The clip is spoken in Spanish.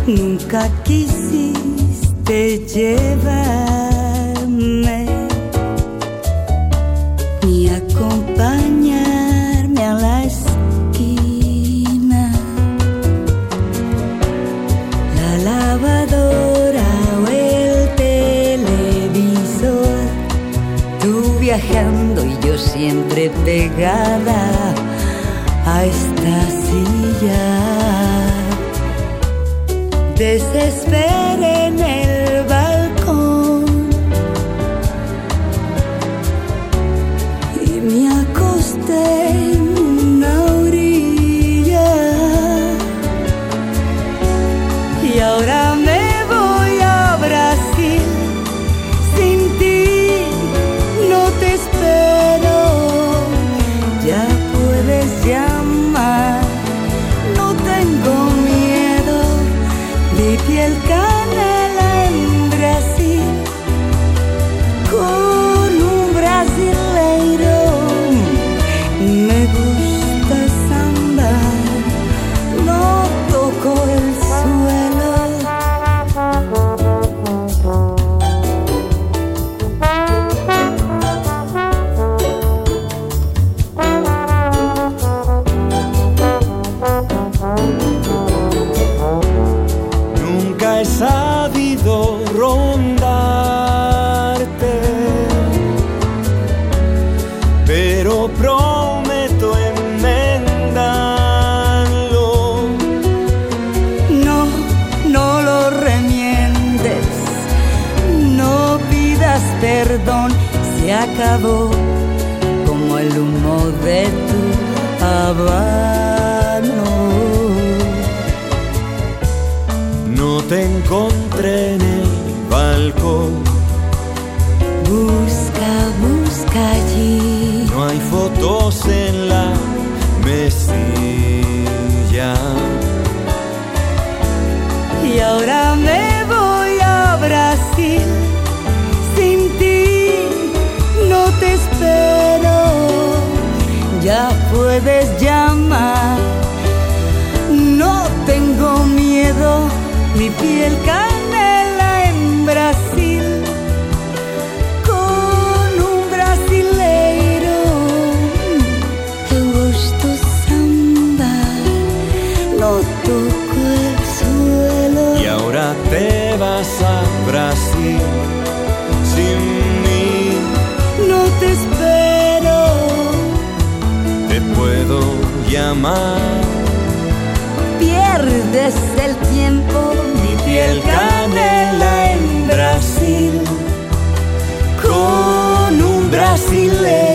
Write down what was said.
Nunca quisiste llevarme ni acompañarme a la esquina. La lavadora o el televisor, tú viajando y yo siempre pegada a esta silla. Desesperé en el balcón y me acosté en una orilla. Y ahora me voy a Brasil, sin ti no te espero. Ya puedes llamar, no tengo miedo. Mi piel canela en Brasil, con un brasileiro. Me gusta samba, no toco el suelo. He sabido rondarte, pero prometo enmendarlo. No, no lo remiendes, no pidas perdón, se acabó como el humo de tu habano. No te encontré en el balcón. Busca, busca allí. No hay fotos en la mesilla. Y ahora me voy a Brasil, sin ti no te espero. Ya puedes llamar, no tengo miedo. Mi piel canela en Brasil, con un brasileiro. Eu gosto samba, no toco el suelo. Y ahora te vas a Brasil sin mí. No te espero. Te puedo llamar. Pierdes el tiempo. Mi piel canela en Brasil, con un brasileño.